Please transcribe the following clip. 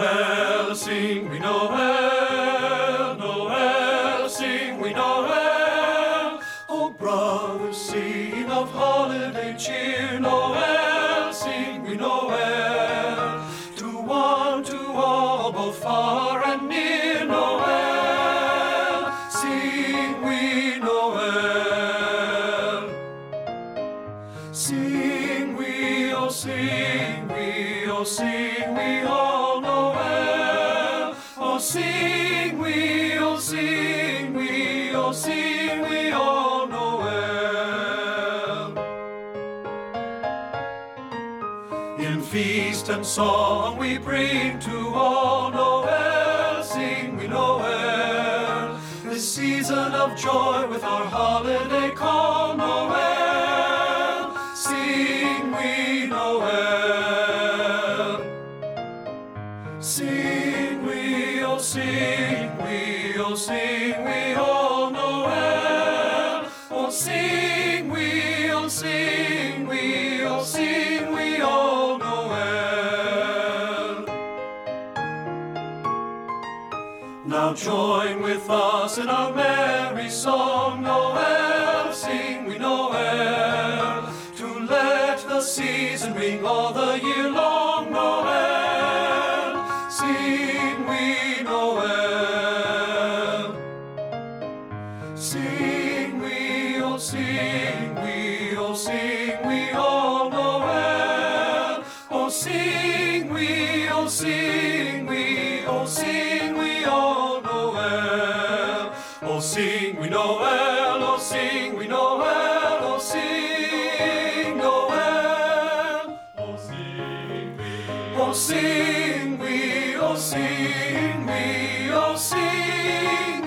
Noel, sing we Noel, Noel, sing we Noel. Oh, brothers, sing of holiday cheer, Noel, sing we Noel. To one, to all, both far and near, Noel, sing we Noel. Sing we, oh sing we, oh sing we all Noel. Oh sing we, oh sing we, oh sing we all Noel. In feast and song we bring to all Noel, sing we Noel. This season of joy with our holiday call, Noel. Sing we Noel. Sing we, oh sing we, oh sing we all Noel. Oh sing we, oh sing we, oh sing we all Noel. Now join with us in our merry song, Noel, sing we Noel. The season ring all the year long, Noel, sing we Noel. Sing we, oh sing we, oh sing we all Noel. Oh sing we, oh sing we, oh sing we all Noel. Oh sing we Noel, oh sing we Noel, oh sing Noel. Oh sing we, oh sing we, oh sing we, oh sing